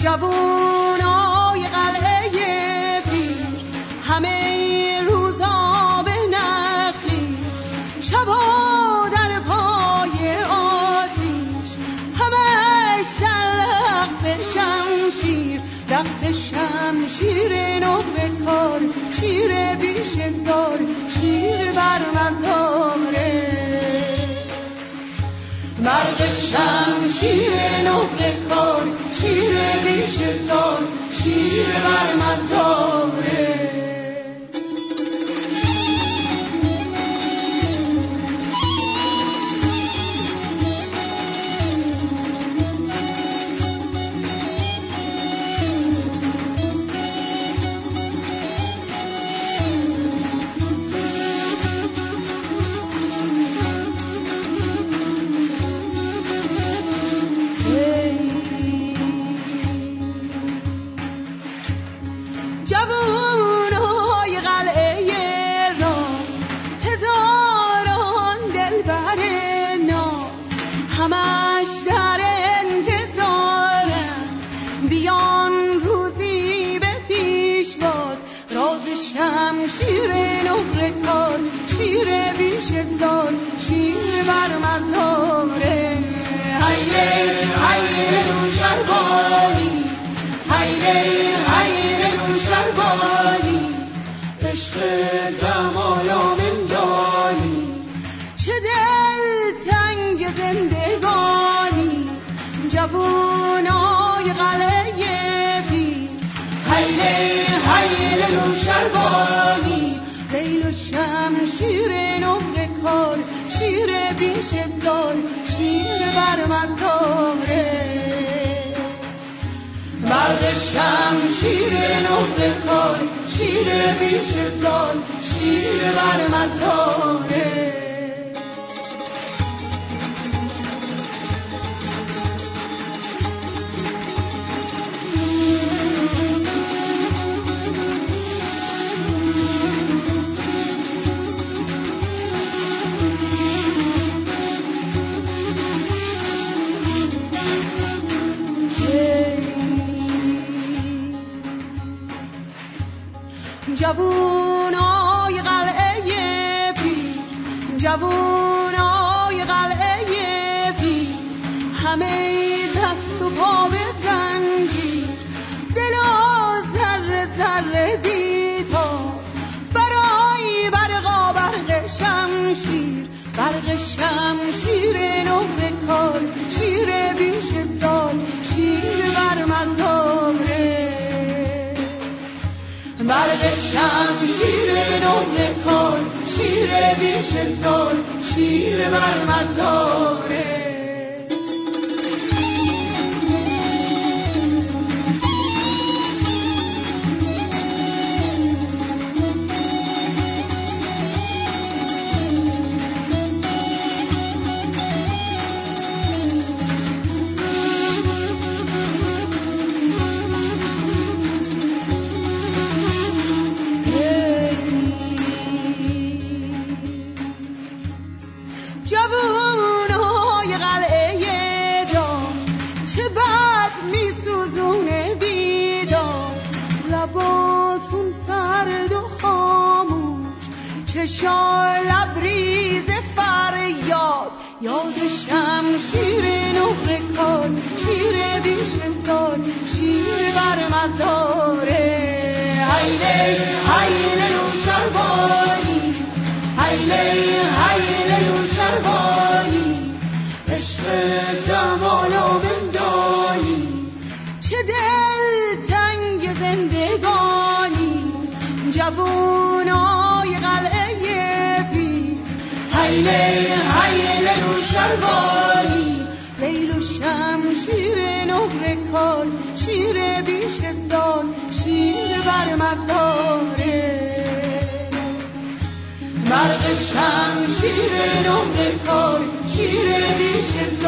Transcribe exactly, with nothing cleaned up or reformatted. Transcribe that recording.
جوونای قلعه پیر همه روزا به نخلی، شبا در پای آتیش همه سلق شمشیر، رقص شمشیر نقره کار، شیر بیش زار، شیر بر مزاره. مرد شمشیر نقره کار، شیر بیش زار، شیر بر مزاره. جوانای قلعه را هزاران دلبر ناز، همش در انتظارن بیان روزی به پیش باز. راز شمشیر نقره کار، شیر بیش زار، شیر بر مزاره. هیله هیله رو شربانی، هیله هیله رو شربانی، عشق جمالا مندانی، چه دل تنگ زندگانی. جوانای قلعه پیر هیله هیله رو شربانی، لیل و شمشیر نقره کار، شیر بیش زار، شیر بر مزاره. مرد شمشیر نقره کار، شیر بیش زار، شیر بر مزاره. جوونای قلعه پیر، جوونای قلعه پیر همه دست و پا به زنجیر، دل و ذره ذره بی‌تاب، برای برقا برق شمشیر، برق شمشیر نقره کار، شیر بیش زار، شیر بر مزاره. برق شمشیر نقره کار، شیر بیش زار، شیر بر مزاره. جوانای قلعه دار چه بد میسوزونه بیدار، لباتون سرد و خاموش، چشای لبریز فریاد، یاد شمشیر نقره کار، شیر بیش زار، شیر بر مزاره. هیله هیله رو شربانی، هیله هیله رو شربانی، عشق جمالا بندانی، چه دل تنگ زندگانی. جوانای قلعه پیر هیله هیله رو شربانی، لیل و شمشیر نقره کار، شیر بیش زار، شیر بر مزاره. مرد شمشیر نقره کار، شیر بیش